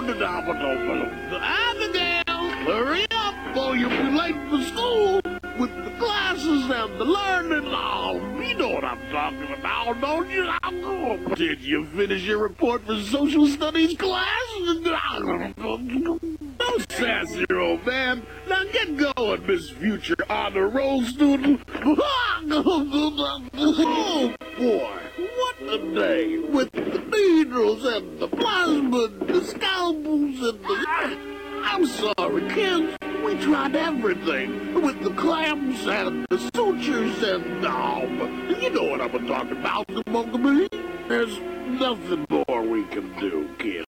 Abigail, hurry up or you'll be late for school with the classes and the learning. Oh, you know what I'm talking about, don't you? Did you finish your report for social studies class? No sassy, old man. Now get going, Miss Future Honor Roll student. Oh, boy. What a day. With the needles and the plasma and the scalpels and the... I'm sorry, kids. We tried everything. With the clamps and the sutures and... you know what I'm talking about, Monkey. There's nothing more we can do, kids.